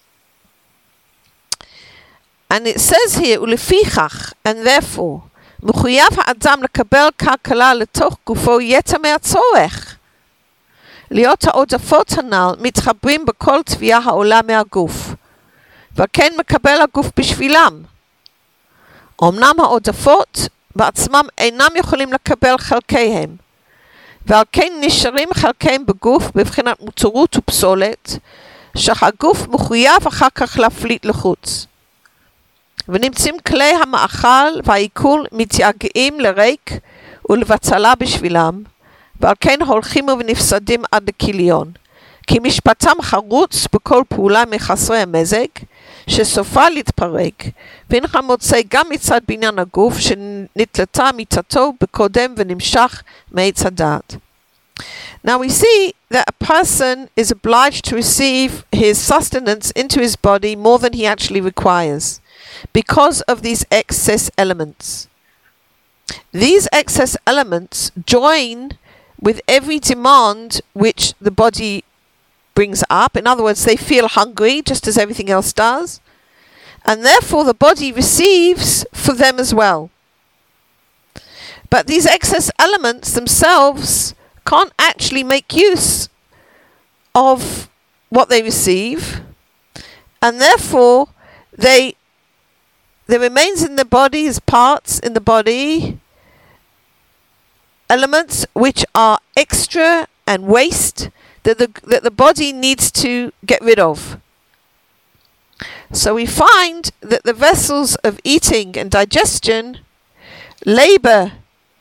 And it says here, ulefichach, and therefore, מחויב האדם לקבל כלכלה לתוך גופו יתר מהצורך. להיות העודפות הנ"ל מתחברים בכל תביעה העולה מהגוף, וכן מקבל הגוף בשבילם. אמנם העודפות בעצמם אינם יכולים לקבל חלקיהם, ועל כן נשארים חלקיהם בגוף בבחינת מותרות ופסולת, שהגוף מחויב אחר כך להפליט לחוץ. ונמצאים כלי המאכל והעיכול מתייגעים לריק ולבצלה בשבילם, ועל כן הולכים ונפסדים עד לכיליון, כי משפטם חרוץ בכל פעולה מחסרי המזג, שסופה להתפרק, ואינך מוצא גם מצד בניין הגוף, שנתלתה מיתתו בקודם ונמשך מעץ הדעת. Now we see that a person is obliged to receive his sustenance into his body more than he actually requires, because of these excess elements. These excess elements join with every demand which the body brings up. In other words, they feel hungry just as everything else does. And therefore the body receives for them as well. But these excess elements themselves can't actually make use of what they receive. And therefore there remains in the body as parts in the body elements which are extra and waste that the body needs to get rid of. So we find that the vessels of eating and digestion labor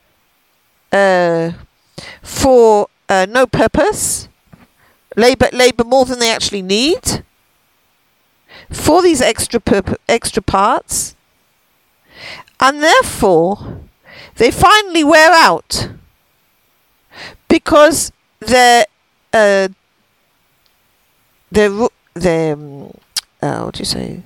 for no purpose, labor more than they actually need for these extra parts, and therefore they finally wear out because they're what do you say?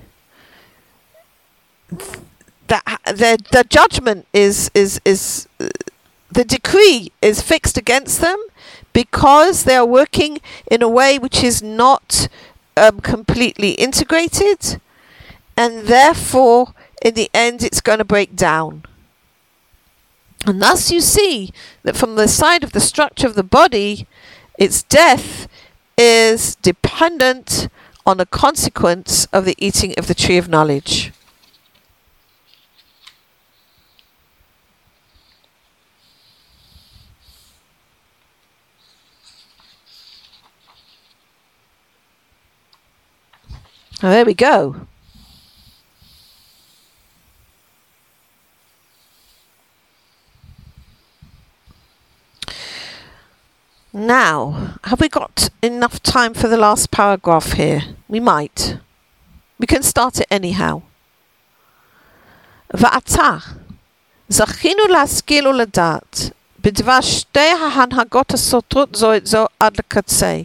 The judgment is the decree is fixed against them because they are working in a way which is not completely integrated, and therefore in the end it's going to break down. And thus you see that from the side of the structure of the body, its death is dependent on a consequence of the eating of the tree of knowledge. Oh, there we go. Now, have we got enough time for the last paragraph here? We might. We can start it anyhow. ועתה, זכינו להשכיל ולדעת בדבר שתי ההנהגות הסותרות זו את זו עד לקצה,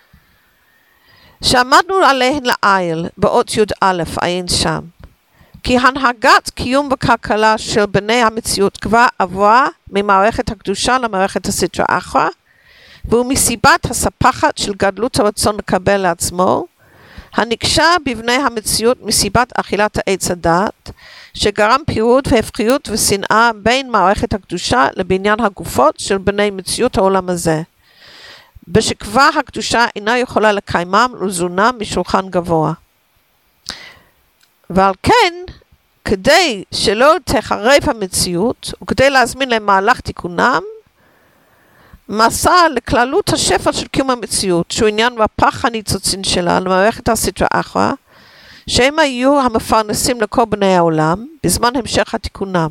שעמדנו עליהן לעיל באות י"א עיין שם, כי הנהגת קיום וכלכלה של בני המציאות כבר עברה ממערכת הקדושה למערכת הסטרא אחרא, והוא מסיבת הספחת של גדלות הרצון לקבל לעצמו, הנקשה בבני המציאות מסיבת אכילת העץ הדעת, שגרם פירוד והפכיות ושנאה בין מערכת הקדושה לבניין הגופות של בני מציאות העולם הזה, בשכבר הקדושה אינה יכולה לקיימם ולזונם משולחן גבוה. ועל כן, כדי שלא תחרב המציאות, וכדי להזמין למהלך תיקונם, מסע לכללות השפע של קיום המציאות, שהוא עניין והפח הניצוצין שלה למערכת הסטרא אחרא, שהם היו המפרנסים לכל בני העולם, בזמן המשך התיקונם.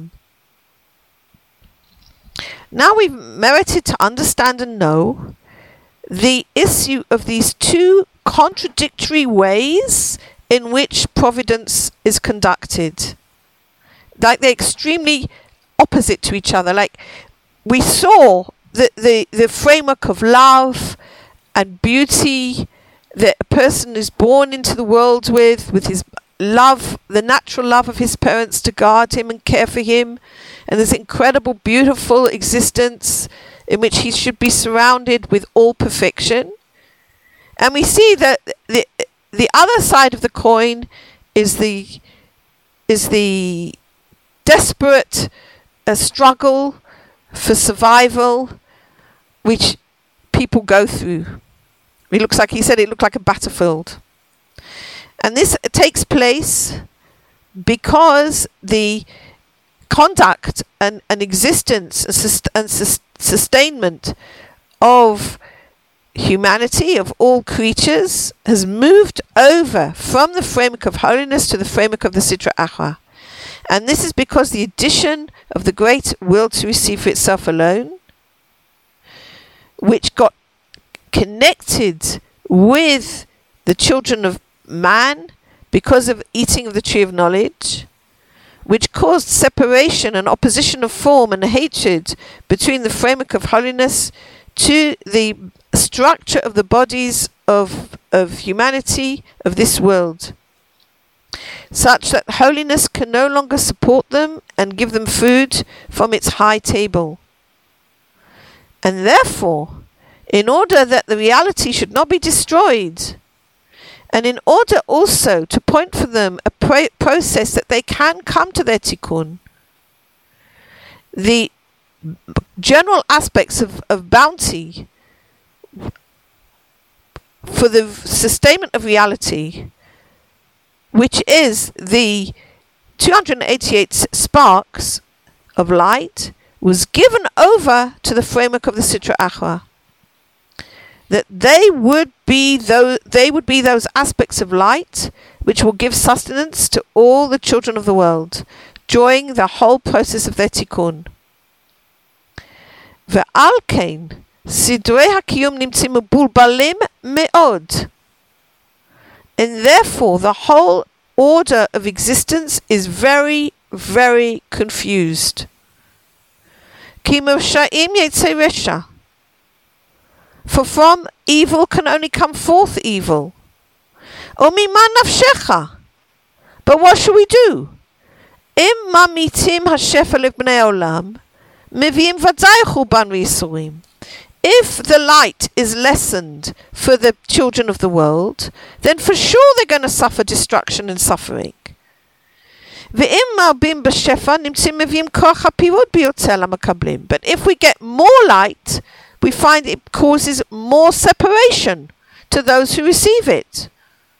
Now we've merited to understand and know the issue of these two contradictory ways in which providence is conducted. Like they're extremely opposite to each other. Like we saw the framework of love and beauty that a person is born into the world with his love, the natural love of his parents to guard him and care for him, and this incredible, beautiful existence in which he should be surrounded with all perfection. And we see that the other side of the coin is the desperate struggle for survival which people go through. It looks like, he said, it looked like a battlefield. And this takes place because the conduct and existence and sustainment of humanity, of all creatures, has moved over from the framework of holiness to the framework of the Sitra Achra. And this is because the addition of the great will to receive for itself alone, which got connected with the children of man because of eating of the tree of knowledge, which caused separation and opposition of form and hatred between the framework of holiness to the structure of the bodies of humanity of this world, such that holiness can no longer support them and give them food from its high table. And therefore, in order that the reality should not be destroyed, and in order also to point for them a process that they can come to their tikkun. The general aspects of bounty for the sustainment of reality, which is the 288 sparks of light, was given over to the framework of the Sitra Achra. That they would be those aspects of light which will give sustenance to all the children of the world during the whole process of their tikkun. Ve'al kein sidrei hakiyum nimtzim mebulbalim me'od, and therefore the whole order of existence is very, very confused. Ki mershaim yetzei resha, for from evil can only come forth evil. O mima nafshecha, but what should we do? Im mamitim hashefa lebnei olam, meviim vadzai chuban v'yisurim. If the light is lessened for the children of the world, then for sure they're going to suffer destruction and suffering. But if we get more light, we find it causes more separation to those who receive it.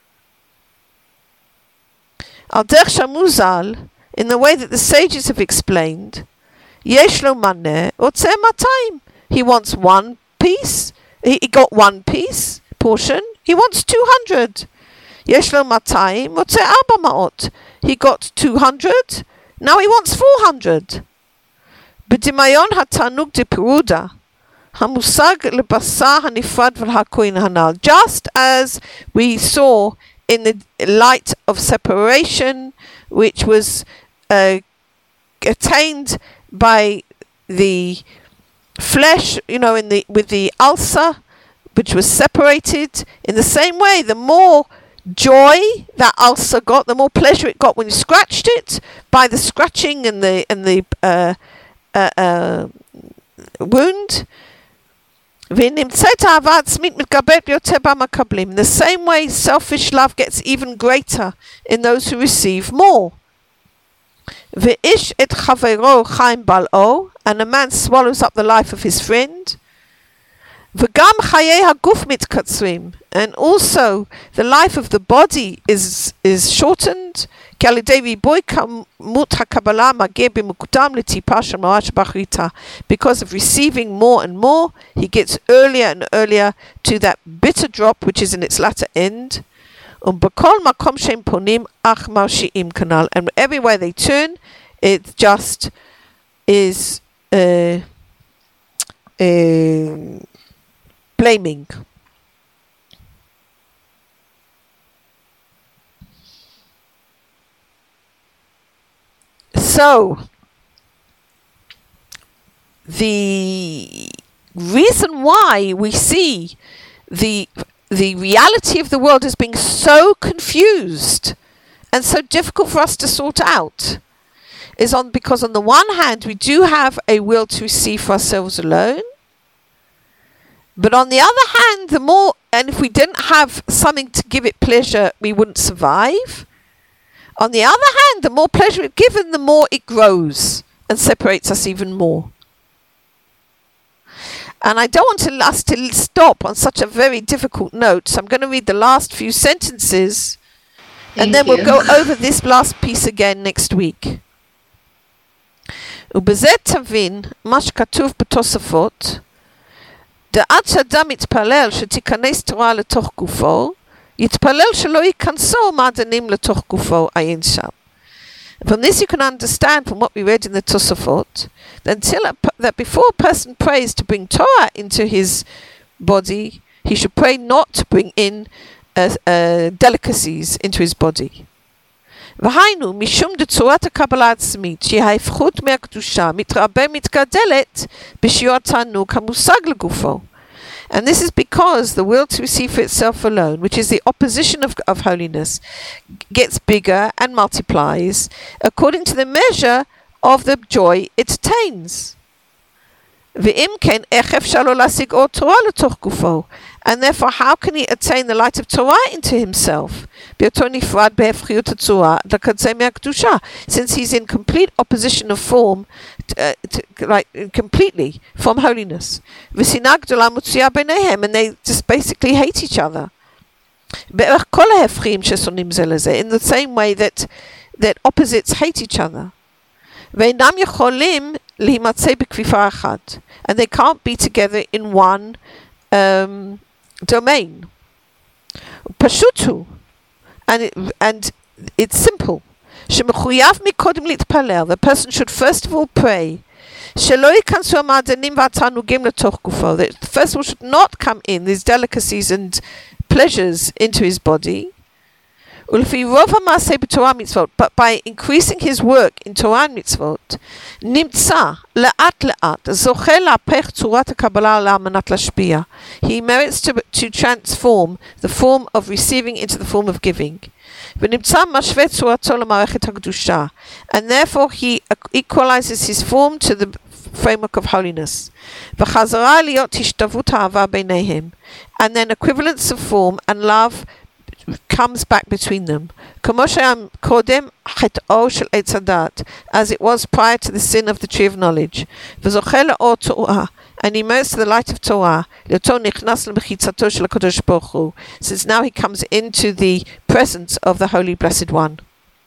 Al derech shamuzal, in the way that the sages have explained, yesh lo maneh otzeh matayim. He wants one piece. He got one piece portion. He wants 200. Yesh lo matayim otzeh arba ma'ot. He got 200. Now he wants 400. B'dimayon hatanug de peruda, hamusag lebasar hanifrad v'lhakoin hanal. Just as we saw in the light of separation, which was attained by the flesh, with the ulcer, which was separated. In the same way, the more joy that ulcer got, the more pleasure it got when you scratched it, by the scratching and the wound. In the same way, selfish love gets even greater in those who receive more. And a man swallows up the life of his friend. And also the life of the body is shortened. Because of receiving more and more, he gets earlier and earlier to that bitter drop which is in its latter end. And everywhere they turn, it just is blaming. So, the reason why we see the reality of the world as being so confused and so difficult for us to sort out is because on the one hand we do have a will to receive for ourselves alone, but on the other hand, and if we didn't have something to give it pleasure, we wouldn't survive. On the other hand, the more pleasure it's given, the more it grows and separates us even more. And I don't want us to stop on such a very difficult note, so I'm going to read the last few sentences, and then we'll go over this last piece again next week. ובזה תבין מה שכתוב בתוספות, דעד שאדם יתפלל שתיכנס תורה לתוך גופו, יתפלל שלא ייכנסו מעדנים לתוך גופו עין שם. From this you can understand from what we read in the Tosafot that before a person prays to bring Torah into his body, he should pray not to bring in delicacies into his body. והיינו, משום דצורת הקבלה העצמית, שהיא ההפכות מהקדושה, מתגדלת בשיעור התענוג המושג לגופו. And this is because the will to receive for itself alone, which is the opposition of holiness, gets bigger and multiplies according to the measure of the joy it attains. ואם כן, איך אפשר לו להשיג אור תורה לתוך גופו? And therefore, how can he attain the light of Torah into himself? בהיותו נפרד בהפכיות הצורה, לקצה מהקדושה. Since he's in complete opposition of form, completely, from holiness. ושנאה גדולה מוציאה ביניהם, and they just basically hate each other. בערך כל ההפכים ששונאים זה לזה, in the same way that opposites hate each other. ואינם יכולים להימצא בכפיפה אחת. And they can't be together in one domain. פשוט הוא. And it's simple. שמחויב מקודם להתפלל. The person should first of all pray. שלא ייכנסו המעדנים והתענוגים לתוך גופו. That first of all should not come in these delicacies and pleasures into his body. ולפי רוב המעשה בתורה מצוות, but by increasing his work in Torah and מצוות, נמצא לאט לאט, זוכה להפך צורת הקבלה על מנת להשפיע. He merits to transform the form of receiving into the form of giving. ונמצא משווה צורתו למערכת הקדושה. And therefore he equalizes his form to the framework of holiness. וחזרה להיות השתוות האהבה ביניהם. And then equivalence of form and love comes back between them. כמו שהיה קודם חטאו של עץ הדת, as it was prior to the sin of the tree of knowledge. וזוכה לאור תורה, and immersed to the light of Torah, לאותו נכנס למחיצתו של הקדוש ברוך הוא, since now he comes into the presence of the Holy Blessed One.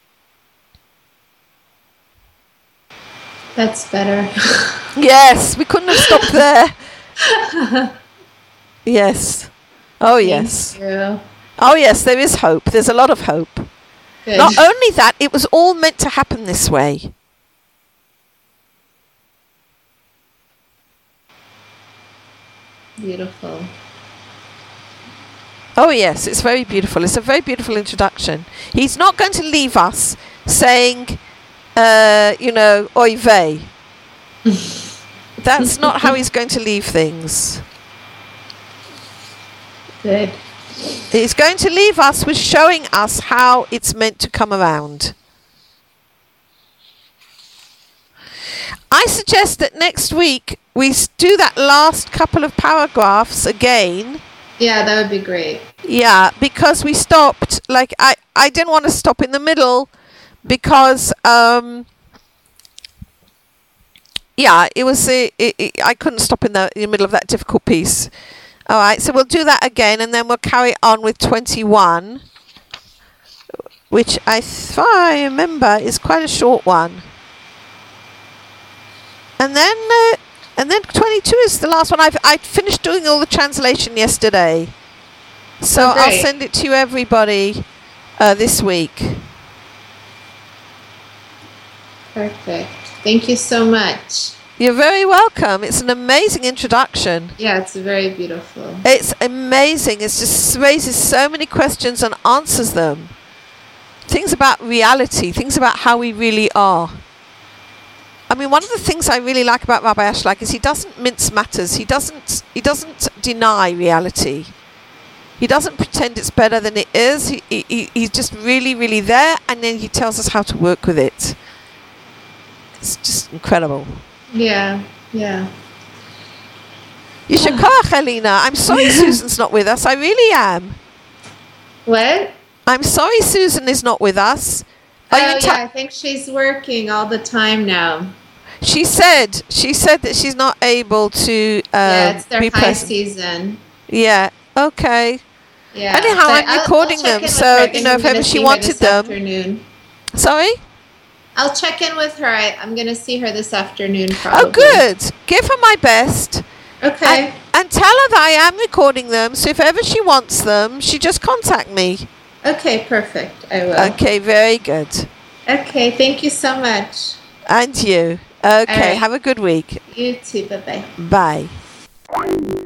That's better. Yes, we couldn't have stopped there. Yes. Oh, yes. Thank you. Oh, yes, there is hope. There's a lot of hope. Good. Not only that, it was all meant to happen this way. Beautiful. Oh, yes, it's very beautiful. It's a very beautiful introduction. He's not going to leave us saying, oy vey. That's not how he's going to leave things. Good. He's going to leave us with showing us how it's meant to come around. I suggest that next week we do that last couple of paragraphs again. Yeah, that would be great. Yeah, because we stopped, I didn't want to stop in the middle because, I couldn't stop in the middle of that difficult piece. All right, so we'll do that again, and then we'll carry on with 21, which if I remember is quite a short one. And then 22 is the last one. I finished doing all the translation yesterday, so I'll send it to you, everybody, this week. Perfect. Thank you so much. You're very welcome. It's an amazing introduction. Yeah, it's very beautiful. It's amazing. It just raises so many questions and answers them. Things about reality, things about how we really are. I mean, one of the things I really like about Rabbi Ashlag is he doesn't mince matters. He doesn't deny reality. He doesn't pretend it's better than it is. He's just really, really there, and then he tells us how to work with it. It's just incredible. Yeah. Yishar koach, Elena. I'm sorry Susan's not with us. I really am. What? I'm sorry Susan is not with us. I think she's working all the time now. She said that she's not able to it's their be high present. season. Yeah. Okay. Yeah. Anyhow, I'm recording them, so if ever she wanted them. Afternoon. Sorry? I'll check in with her. I'm going to see her this afternoon probably. Oh, good. Give her my best. Okay. And tell her that I am recording them, so if ever she wants them, she just contact me. Okay, perfect. I will. Okay, very good. Okay, thank you so much. And you. Okay, right. have a good week. You too. Bye-bye. Bye.